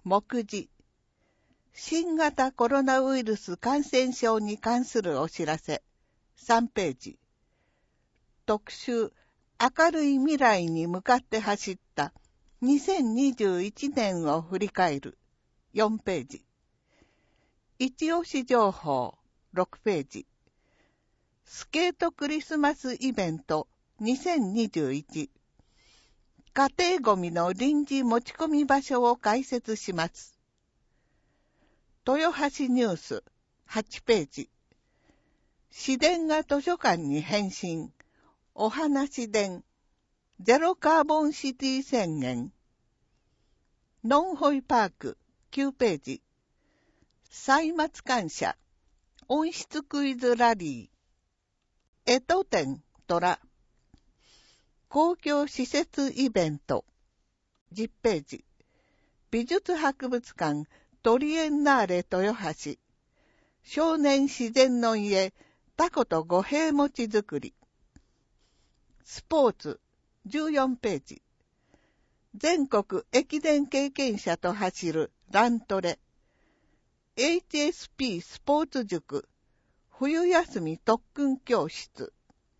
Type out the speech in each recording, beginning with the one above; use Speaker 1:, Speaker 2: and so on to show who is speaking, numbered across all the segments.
Speaker 1: 目次。新型コロナウイルス感染症に関するお知らせ。3ページ。特集。明るい未来に向かって走った2021年を振り返る。4ページ。一押し情報。6ページ。スケートクリスマスイベント2021。家庭ごみの臨時持ち込み場所を開設します。豊橋ニュース8ページ。市電が図書館に変身。お話電。ゼロカーボンシティ宣言。ノンホイパーク9ページ。歳末感謝。温室クイズラリー。干支展虎。公共施設イベント。10ページ。美術博物館トリエンナーレ豊橋。少年自然の家タコと五平餅作り。スポーツ14ページ。全国駅伝経験者と走るラントレ。HSP スポーツ塾冬休み特訓教室。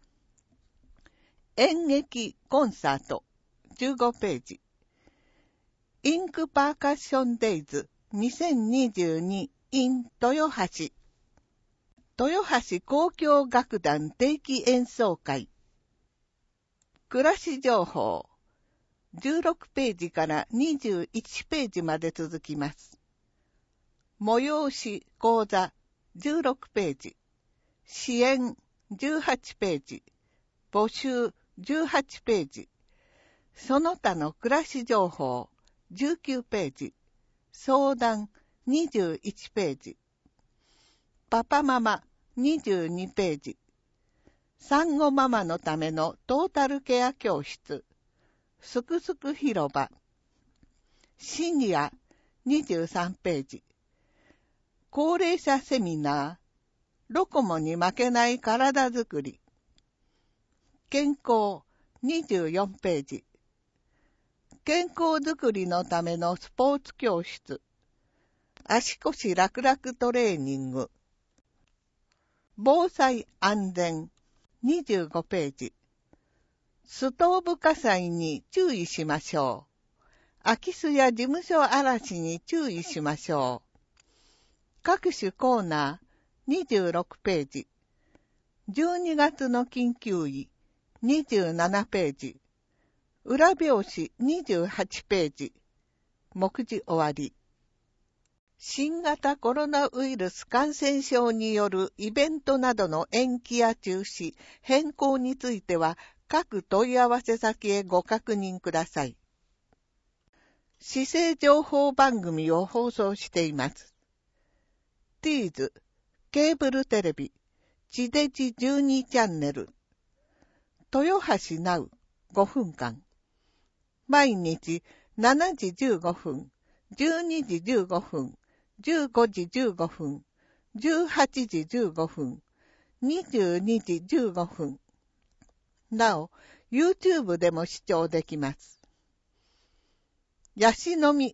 Speaker 1: 演劇コンサート15ページ。インクパーカッションデイズ2022 in 豊橋。豊橋交響楽団定期演奏会。暮らし情報。16ページから21ページまで続きます。催し講座16ページ。支援18ページ。募集18ページ。その他の暮らし情報19ページ。相談21ページ。パパママ22ページ。産後ママのためのトータルケア教室。すくすく広場。シニア23ページ。高齢者セミナー。ロコモに負けない体づくり。健康24ページ。健康づくりのためのスポーツ教室。足腰楽々トレーニング。防災安全25ページ。ストーブ火災に注意しましょう。空き巣や事務所荒らしに注意しましょう。各種コーナー26ページ。12月の緊急医27ページ。裏表紙28ページ。目次終わり。新型コロナウイルス感染症によるイベントなどの延期や中止、変更については各問い合わせ先へご確認ください。市政情報番組を放送しています。ティーズ、ケーブルテレビ、地デジ12チャンネル。豊橋ナウ5分間。毎日7時15分、12時15分、15時15分、18時15分、22時15分。なお、YouTube でも視聴できます。ヤシの実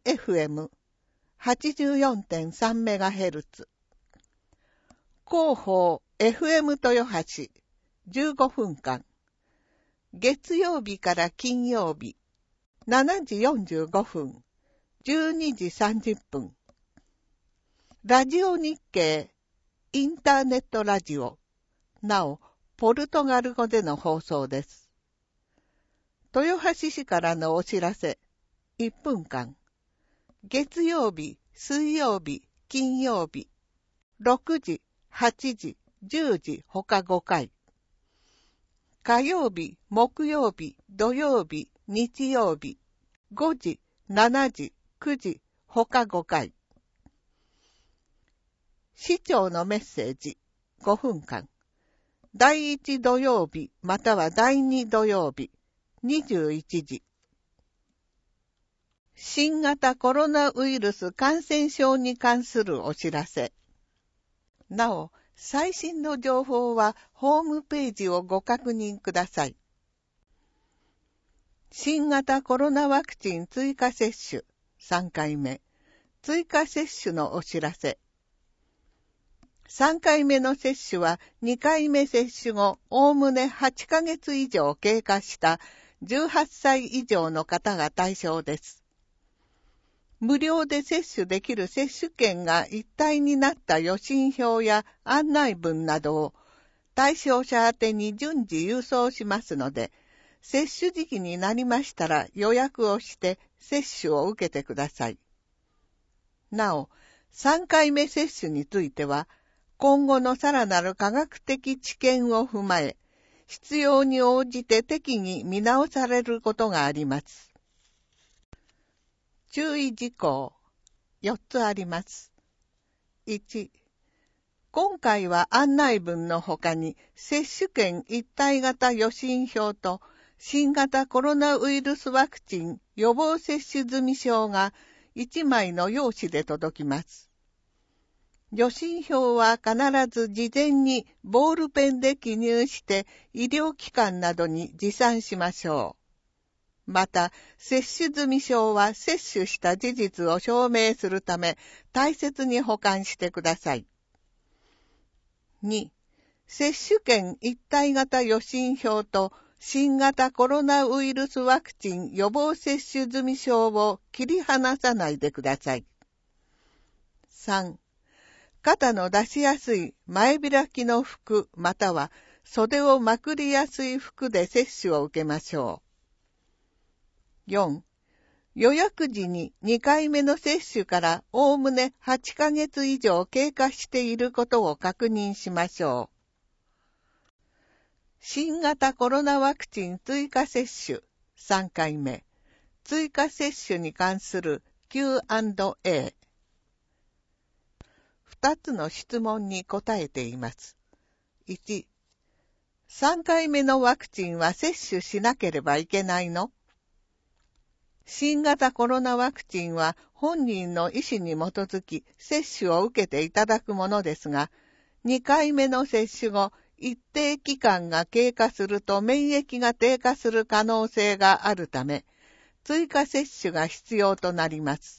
Speaker 1: FM84.3MHz。広報 FM 豊橋15分間。月曜日から金曜日。7時45分、12時30分。ラジオ日経、インターネットラジオ。なお、ポルトガル語での放送です。豊橋市からのお知らせ、1分間。月曜日、水曜日、金曜日。6時、8時、10時、他5回。火曜日、木曜日、土曜日、日曜日。5時、7時、9時、他5回。市長のメッセージ、5分間。第1土曜日、または第2土曜日、21時。新型コロナウイルス感染症に関するお知らせ。なお、最新の情報はホームページをご確認ください。新型コロナワクチン追加接種3回目。 追加接種のお知らせ。3回目の接種は2回目接種後、おおむね8ヶ月以上経過した18歳以上の方が対象です。無料で接種できる接種券が一体になった予診票や案内文などを対象者宛てに順次郵送しますので、接種時期になりましたら予約をして接種を受けてください。なお、3回目接種については、今後のさらなる科学的知見を踏まえ、必要に応じて適宜見直されることがあります。注意事項4つあります。1、今回は案内文の他に接種券一体型予診票と新型コロナウイルスワクチン予防接種済証が1枚の用紙で届きます。予診票は必ず事前にボールペンで記入して医療機関などに持参しましょう。また、接種済証は接種した事実を証明するため大切に保管してください。2、接種券一体型予診票と新型コロナウイルスワクチン予防接種済証を切り離さないでください。3、肩の出しやすい前開きの服または袖をまくりやすい服で接種を受けましょう。4、予約時に2回目の接種からおおむね8ヶ月以上経過していることを確認しましょう。新型コロナワクチン追加接種3回目追加接種に関する Q&A。2つの質問に答えています。1、3回目のワクチンは接種しなければいけないの？新型コロナワクチンは本人の意思に基づき接種を受けていただくものですが、2回目の接種後、一定期間が経過すると免疫が低下する可能性があるため、追加接種が必要となります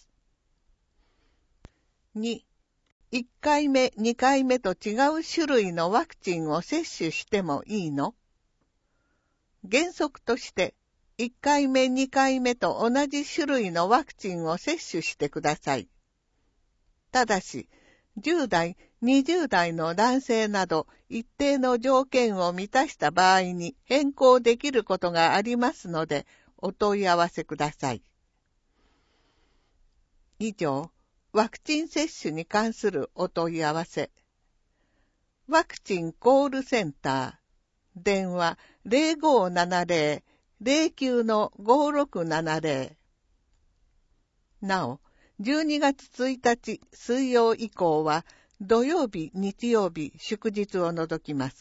Speaker 1: 。2、1回目、2回目と違う種類のワクチンを接種してもいいの？原則として、1回目、2回目と同じ種類のワクチンを接種してください。ただし、10代、20代の男性など一定の条件を満たした場合に変更できることがありますので、お問い合わせください。以上、ワクチン接種に関するお問い合わせ。ワクチンコールセンター。電話 0570-09-5670。なお、12月1日水曜以降は土曜日、日曜日、祝日を除きます。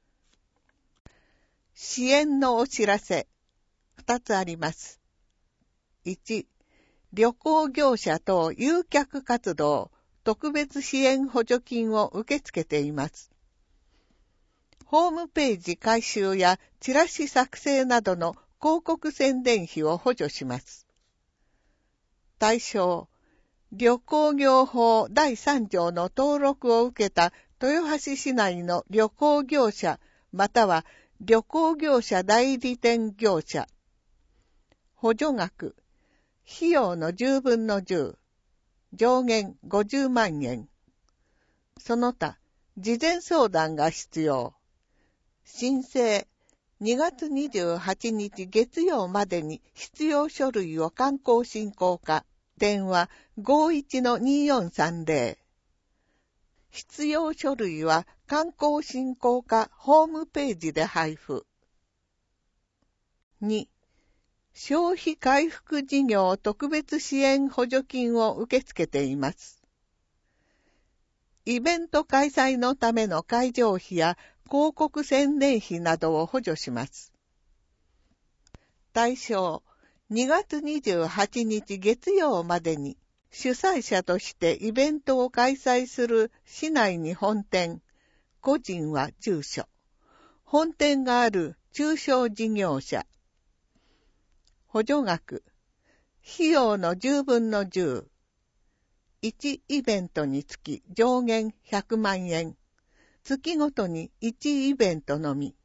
Speaker 1: 支援のお知らせ。2つあります。1、旅行業者等誘客活動特別支援補助金を受け付けています。ホームページ改修やチラシ作成などの広告宣伝費を補助します。対象、旅行業法第3条の登録を受けた豊橋市内の旅行業者または旅行業者代理店業者。補助額、費用の10分の10、上限50万円。その他、事前相談が必要。申請、2月28日月曜までに必要書類を刊行進行課、電話 51-2430。必要書類は刊行進行課ホームページで配布。2、消費回復事業特別支援補助金を受け付けています。イベント開催のための会場費や広告宣伝費などを補助します。対象、2月28日月曜までに主催者としてイベントを開催する市内に本店、個人は住所、本店がある中小事業者。補助額、費用の10分の10、 1イベントにつき上限100万円。月ごとに1イベントのみ。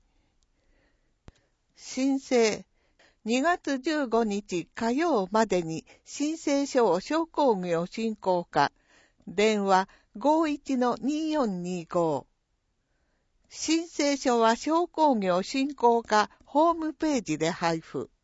Speaker 1: 申請。2月15日火曜までに申請書を商工業振興課。電話51-2425。申請書は商工業振興課ホームページで配布。